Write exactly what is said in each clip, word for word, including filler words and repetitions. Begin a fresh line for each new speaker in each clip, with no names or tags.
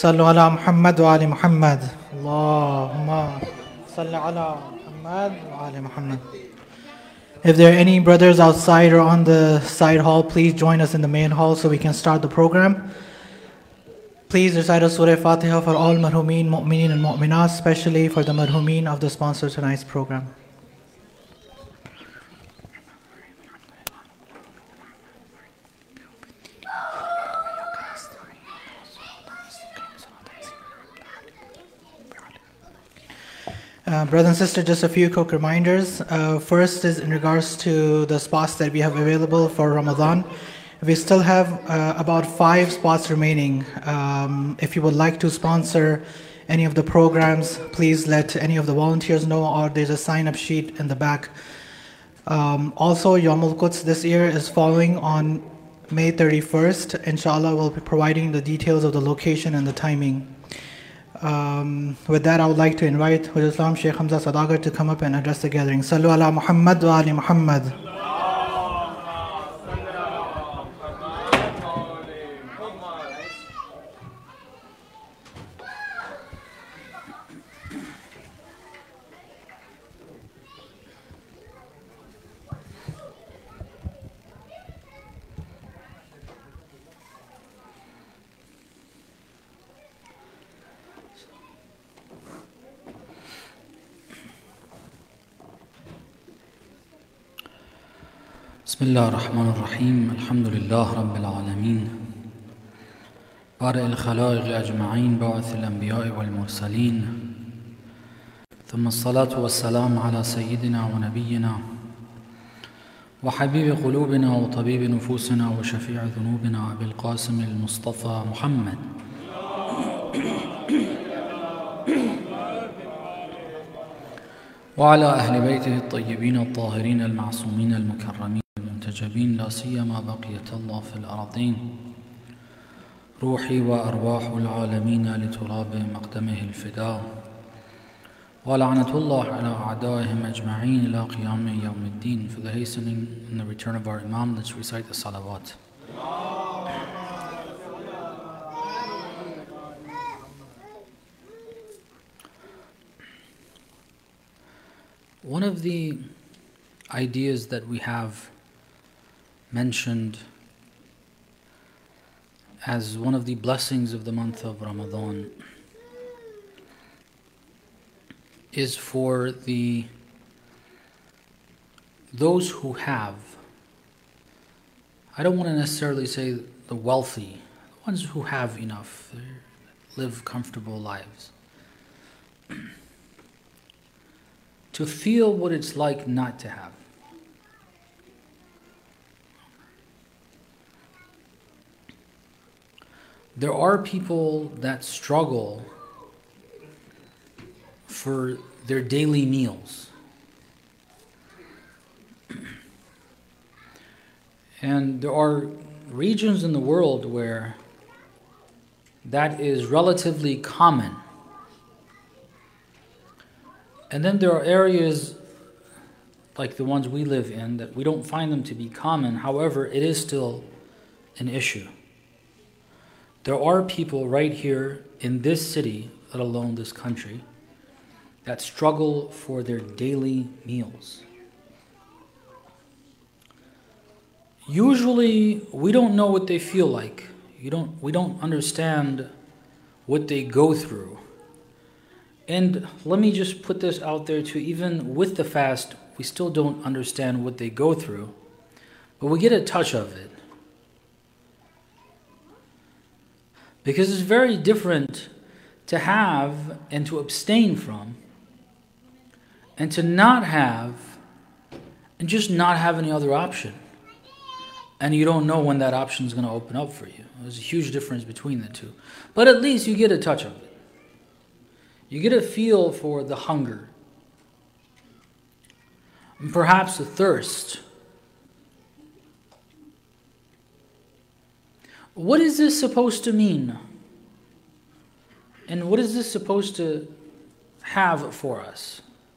صلوا على محمد وآل محمد. اللهم صل على محمد وآل محمد. If there are any brothers outside or on the side hall, please join us in the main hall so we can start the program. Please recite a Surah Fatiha for all marhumeen, mu'mineen and mu'minat, especially for the marhumeen of the sponsor of tonight's program. Uh, brothers and sisters, just a few quick reminders. Uh, first is in regards to the spots that we have available for Ramadan. We still have uh, about five spots remaining. Um, if you would like to sponsor any of the programs, please let any of the volunteers know, or there's a sign-up sheet in the back. Um, also, Yawm al-Quds this year is falling on May thirty-first. Inshallah, we'll be providing the details of the location and the timing. Um, with that, I would like to invite Hujjat Islam Sheikh Hamza Sadagar to come up and address the gathering. Sallu ala Muhammad wa ali Muhammad.
بسم الله الرحمن الرحيم الحمد لله رب العالمين بارئ الخلائق أجمعين باعث الأنبياء والمرسلين ثم الصلاة والسلام على سيدنا ونبينا وحبيب قلوبنا وطبيب نفوسنا وشفيع ذنوبنا أبي القاسم المصطفى محمد وعلى أهل بيته الطيبين الطاهرين المعصومين المكرمين المنتجبين لا سيما بقية الله في الأرضين روحي وأرواح العالمين لتراب مقدمه الفداء ولعنة الله على أعدائهم أجمعين إلى قيام يوم الدين. For the hastening and the return of our Imam, let's recite the salawat. One of the ideas that we have mentioned as one of the blessings of the month of Ramadan is for the those who have, I don't want to necessarily say the wealthy, the ones who have enough, live comfortable lives, to feel what it's like not to have. There are people that struggle for their daily meals. And there are regions in the world where that is relatively common. And then there are areas like the ones we live in that we don't find them to be common. However, it is still an issue. There are people right here in this city, let alone this country, that struggle for their daily meals. Usually, we don't know what they feel like. You don't, we don't understand what they go through. And let me just put this out there too, even with the fast, we still don't understand what they go through, but we get a touch of it. Because it's very different to have and to abstain from, and to not have and just not have any other option. And you don't know when that option is going to open up for you. There's a huge difference between the two. But at least you get a touch of it. You get a feel for the hunger, and perhaps the thirst. What is this supposed to mean? And what is this supposed to have for us?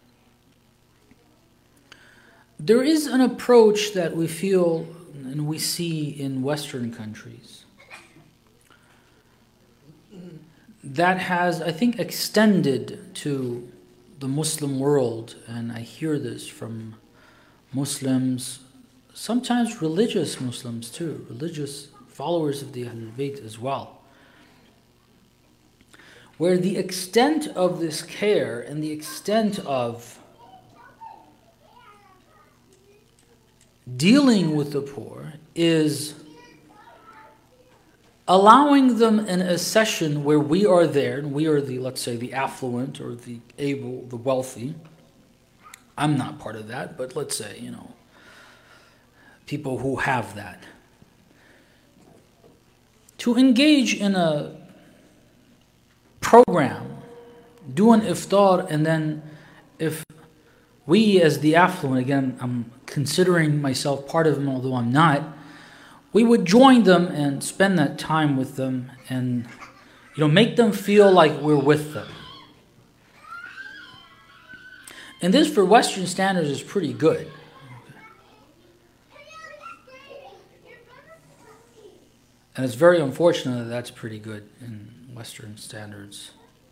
There is an approach that we feel and we see in Western countries that has, I think, extended to the Muslim world, and I hear this from Muslims, sometimes religious Muslims too, religious followers of the Ahlul Bayt as well, where the extent of this care and the extent of dealing with the poor is allowing them in a session where we are there, and we are the, let's say, the affluent or the able, the wealthy. I'm not part of that, but let's say, you know, people who have that. To engage in a program, do an iftar, and then if we as the affluent, again, I'm considering myself part of them, although I'm not, we would join them and spend that time with them and, you know, make them feel like we're with them. And this, for Western standards, is pretty good. And it's very unfortunate that that's pretty good in Western standards.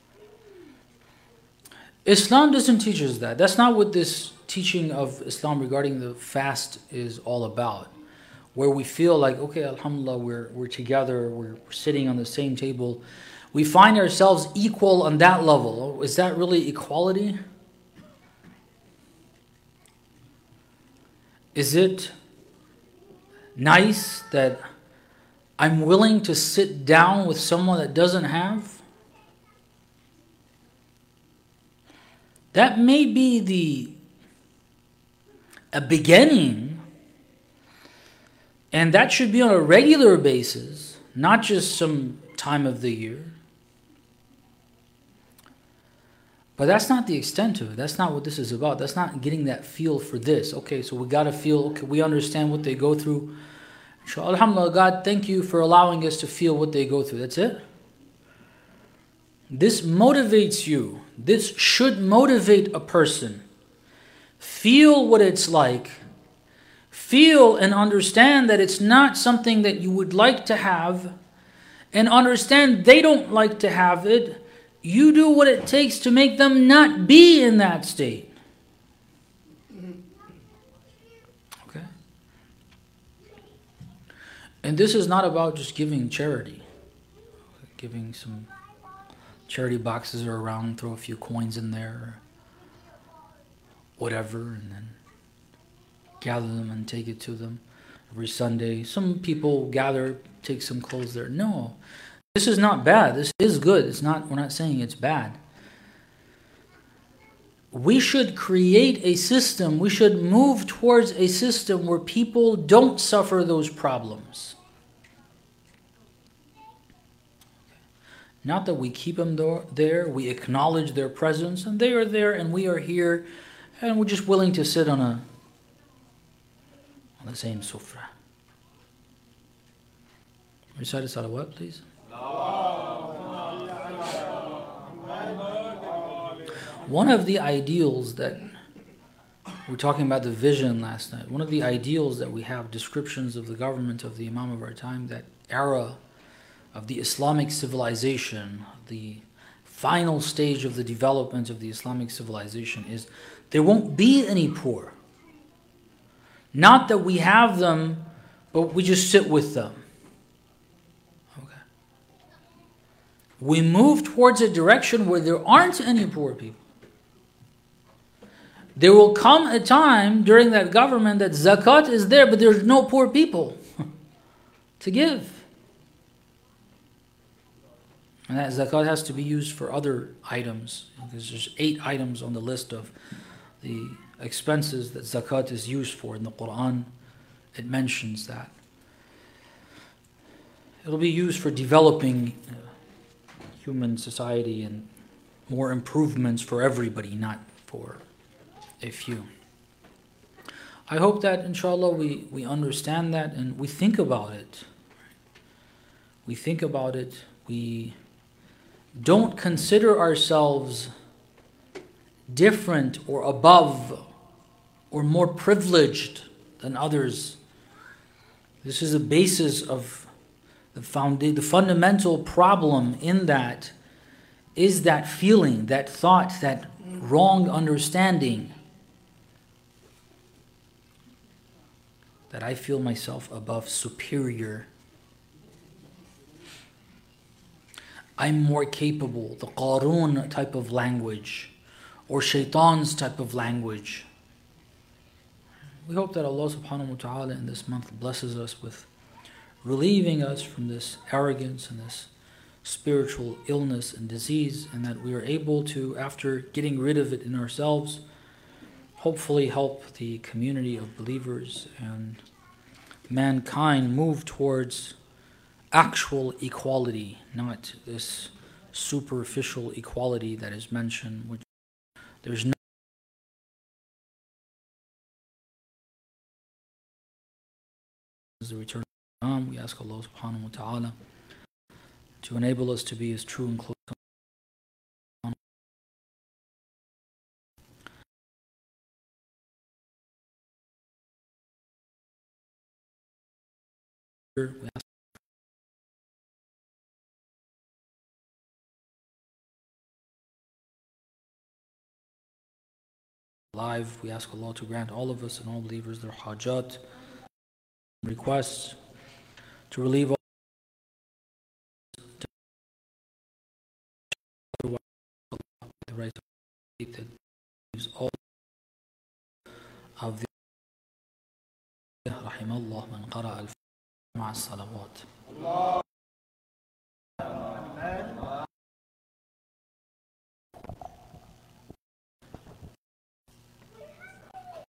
Islam doesn't teach us that. That's not what this teaching of Islam regarding the fast is all about. Where we feel like, okay, alhamdulillah, we're, we're together, we're, we're sitting on the same table. We find ourselves equal on that level. Is that really equality? Is it nice that I'm willing to sit down with someone that doesn't have? That may be the a beginning, and that should be on a regular basis, not just some time of the year. But that's not the extent of it. That's not what this is about. That's not getting that feel for this. Okay, so we got to feel, okay, we understand what they go through. Alhamdulillah, God, thank you for allowing us to feel what they go through. That's it. This motivates you. This should motivate a person. Feel what it's like. Feel and understand that it's not something that you would like to have, and understand they don't like to have it. You do what it takes to make them not be in that state. Okay? And this is not about just giving charity. Giving some charity boxes are around, throw a few coins in there, whatever, and then gather them and take it to them every Sunday. Some people gather, take some clothes there. No. This is not bad. This is good. It's not, we're not saying it's bad. We should create a system, we should move towards a system where people don't suffer those problems. Not that we keep them there, we acknowledge their presence, and they are there and we are here, and we're just willing to sit on a on the same sufra. Recite a salawat, please. One of the ideals that, we were talking about the vision last night, one of the ideals that we have, descriptions of the government of the Imam of our time, that era of the Islamic civilization, the final stage of the development of the Islamic civilization, is there won't be any poor. Not that we have them, but we just sit with them. Okay. We move towards a direction where there aren't any poor people. There will come a time during that government that zakat is there, but there's no poor people to give. And that zakat has to be used for other items. Because there's eight items on the list of the expenses that zakat is used for. In the Quran, it mentions that. It'll be used for developing uh, human society and more improvements for everybody, not for a few. I hope that, inshallah, we, we understand that and we think about it. We think about it. We don't consider ourselves different or above or more privileged than others. This is the basis of the founda- the fundamental problem in that is that feeling, that thought, that wrong understanding that I feel myself above, superior. I'm more capable, the Qarun type of language, or Shaitan's type of language. We hope that Allah subhanahu wa ta'ala in this month blesses us with relieving us from this arrogance and this spiritual illness and disease, and that we are able to, after getting rid of it in ourselves, hopefully help the community of believers and mankind move towards actual equality, not this superficial equality that is mentioned, which there's no the return of Islam. We ask Allah subhanahu wa ta'ala to enable us to be as true and close. We ask live, we ask Allah to grant all of us and all believers their hajat, requests, to relieve all the right that leaves all of the رحم الله من قرأ الفاتحة مع الصلوات.